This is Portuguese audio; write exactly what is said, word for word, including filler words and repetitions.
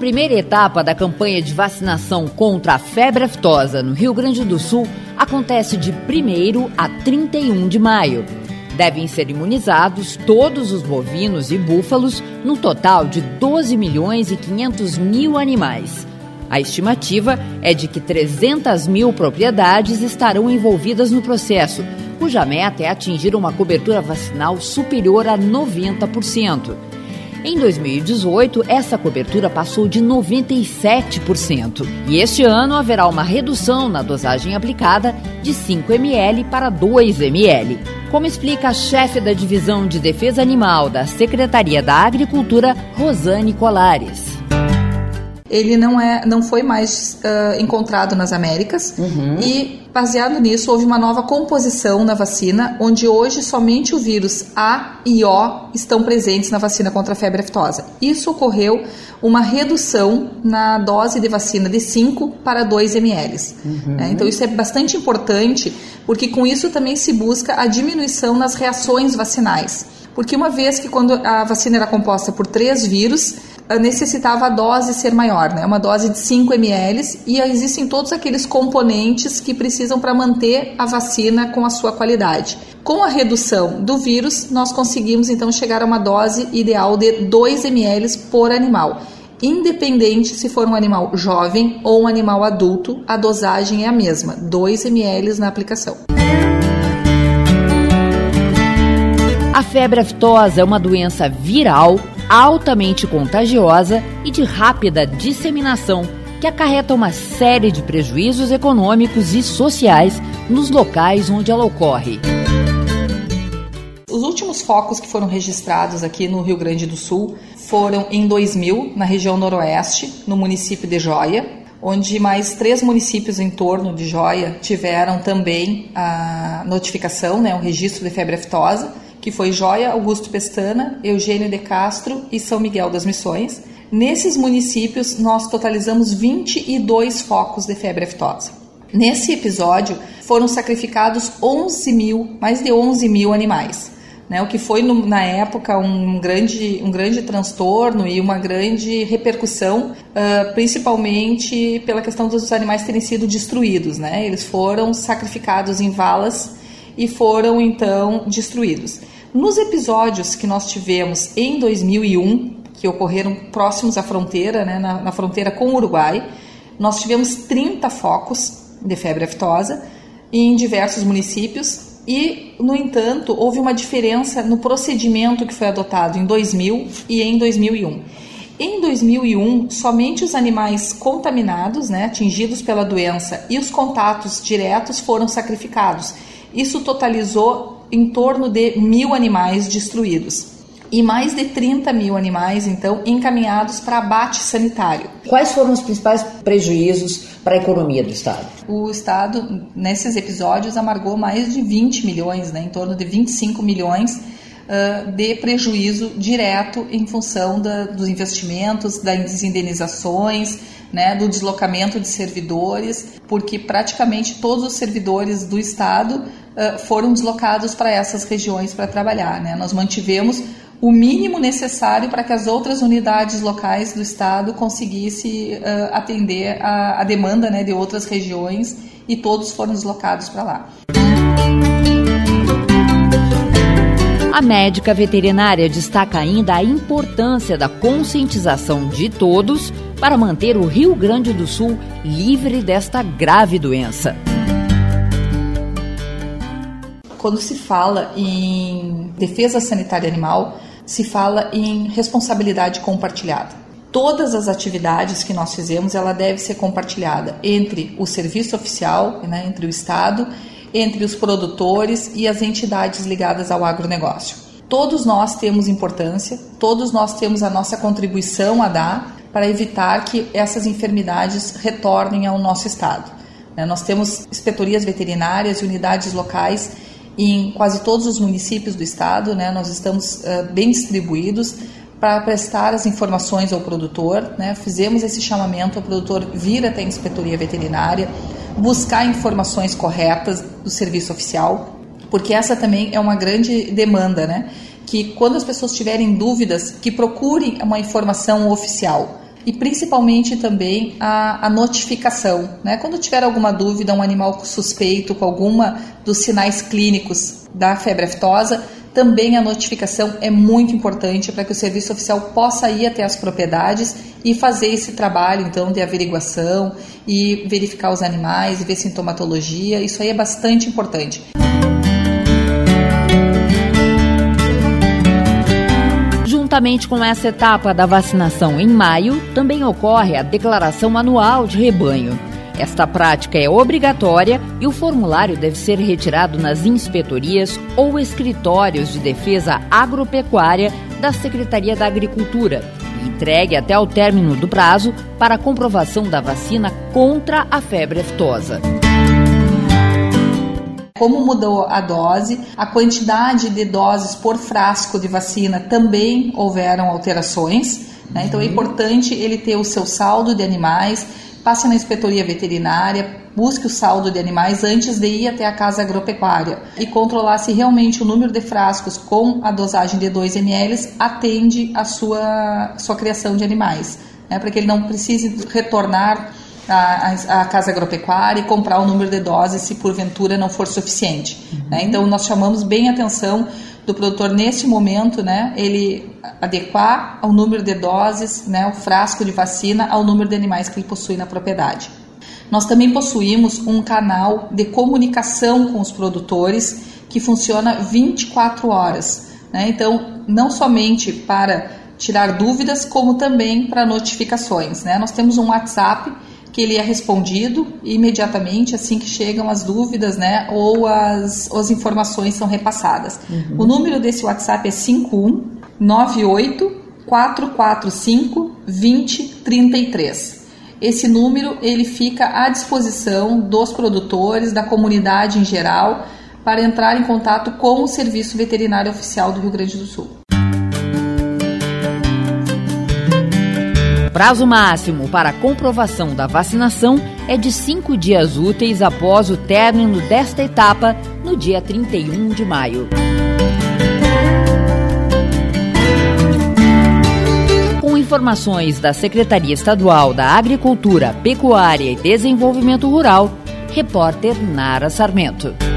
primeira etapa da campanha de vacinação contra a febre aftosa no Rio Grande do Sul acontece de primeiro a trinta e um de maio. Devem ser imunizados todos os bovinos e búfalos, no total de doze milhões e quinhentos mil animais. A estimativa é de que trezentas mil propriedades estarão envolvidas no processo, cuja meta é atingir uma cobertura vacinal superior a noventa por cento. Em dois mil e dezoito, essa cobertura passou de noventa e sete por cento. E este ano haverá uma redução na dosagem aplicada de cinco mililitros para dois mililitros. Como explica a chefe da Divisão de Defesa Animal da Secretaria da Agricultura, Rosane Colares. Ele não, é, não foi mais uh, encontrado nas Américas uhum. e, baseado nisso, houve uma nova composição na vacina, onde hoje somente o vírus A e O estão presentes na vacina contra a febre aftosa. Isso ocorreu uma redução na dose de vacina de cinco para dois mililitros. Uhum. É, então isso é bastante importante, porque com isso também se busca a diminuição nas reações vacinais. Porque uma vez que quando a vacina era composta por três vírus, necessitava a dose ser maior, né? Uma dose de cinco mililitros, e existem todos aqueles componentes que precisam para manter a vacina com a sua qualidade. Com a redução do vírus, nós conseguimos então chegar a uma dose ideal de dois mililitros por animal. Independente se for um animal jovem ou um animal adulto, a dosagem é a mesma, dois mililitros na aplicação. A febre aftosa é uma doença viral, altamente contagiosa e de rápida disseminação, que acarreta uma série de prejuízos econômicos e sociais nos locais onde ela ocorre. Os últimos focos que foram registrados aqui no Rio Grande do Sul foram em dois mil, na região noroeste, no município de Joia, onde mais três municípios em torno de Joia tiveram também a notificação, né, o registro de febre aftosa, que foi Joia, Augusto Pestana, Eugênio de Castro e São Miguel das Missões. Nesses municípios, nós totalizamos vinte e dois focos de febre aftosa. Nesse episódio, foram sacrificados onze mil, mais de onze mil animais, né, o que foi, no, na época, um grande, um grande transtorno e uma grande repercussão, uh, principalmente pela questão dos animais terem sido destruídos, né? Eles foram sacrificados em valas e foram, então, destruídos. Nos episódios que nós tivemos em dois mil e um, que ocorreram próximos à fronteira, né, na, na fronteira com o Uruguai, nós tivemos trinta focos de febre aftosa em diversos municípios e, no entanto, houve uma diferença no procedimento que foi adotado em dois mil e em dois mil e um. Em dois mil e um, somente os animais contaminados, né, atingidos pela doença, e os contatos diretos foram sacrificados. Isso totalizou em torno de mil animais destruídos e mais de trinta mil animais, então, encaminhados para abate sanitário. Quais foram os principais prejuízos para a economia do Estado? O Estado, nesses episódios, amargou mais de vinte milhões, né, em torno de vinte e cinco milhões uh, de prejuízo direto em função da, dos investimentos, das indenizações, né, do deslocamento de servidores, porque praticamente todos os servidores do Estado uh, foram deslocados para essas regiões para trabalhar, né? Nós mantivemos o mínimo necessário para que as outras unidades locais do Estado conseguissem uh, atender a, a demanda, né, de outras regiões, e todos foram deslocados para lá. A médica veterinária destaca ainda a importância da conscientização de todos para manter o Rio Grande do Sul livre desta grave doença. Quando se fala em defesa sanitária animal, se fala em responsabilidade compartilhada. Todas as atividades que nós fizemos, ela deve ser compartilhada entre o serviço oficial, né, entre o Estado, entre os produtores e as entidades ligadas ao agronegócio. Todos nós temos importância, todos nós temos a nossa contribuição a dar para evitar que essas enfermidades retornem ao nosso Estado. Nós temos inspetorias veterinárias e unidades locais em quase todos os municípios do Estado, né? Nós estamos uh, bem distribuídos para prestar as informações ao produtor, né? Fizemos esse chamamento ao produtor vir até a inspetoria veterinária, buscar informações corretas do serviço oficial, porque essa também é uma grande demanda, né? Que quando as pessoas tiverem dúvidas, que procurem uma informação oficial, e principalmente também a, a notificação, né? Quando tiver alguma dúvida, um animal suspeito com alguma dos sinais clínicos da febre aftosa, também a notificação é muito importante para que o serviço oficial possa ir até as propriedades e fazer esse trabalho, então, de averiguação e verificar os animais e ver sintomatologia. Isso aí é bastante importante. Juntamente com essa etapa da vacinação em maio, também ocorre a declaração anual de rebanho. Esta prática é obrigatória e o formulário deve ser retirado nas inspetorias ou escritórios de defesa agropecuária da Secretaria da Agricultura e entregue até ao término do prazo para a comprovação da vacina contra a febre aftosa. Como mudou a dose, a quantidade de doses por frasco de vacina também houveram alterações, né? Então é importante ele ter o seu saldo de animais, passe na inspetoria veterinária, busque o saldo de animais antes de ir até a casa agropecuária e controlar se realmente o número de frascos com a dosagem de dois mililitros atende a sua, sua criação de animais, né? Para que ele não precise retornar à casa agropecuária e comprar o número de doses se porventura não for suficiente. Uhum. Né? Então nós chamamos bem a atenção do produtor nesse momento, né, ele adequar ao número de doses, né, o frasco de vacina ao número de animais que ele possui na propriedade. Nós também possuímos um canal de comunicação com os produtores que funciona vinte e quatro horas. Né? Então, não somente para tirar dúvidas, como também para notificações. Né? Nós temos um WhatsApp que ele é respondido imediatamente assim que chegam as dúvidas, né, ou as, as informações são repassadas. Uhum. O número desse WhatsApp é cinco um nove oito quatro quatro cinco dois zero três três. Esse número ele fica à disposição dos produtores, da comunidade em geral, para entrar em contato com o Serviço Veterinário Oficial do Rio Grande do Sul. O prazo máximo para a comprovação da vacinação é de cinco dias úteis após o término desta etapa, no dia trinta e um de maio. Com informações da Secretaria Estadual da Agricultura, Pecuária e Desenvolvimento Rural, repórter Nara Sarmento.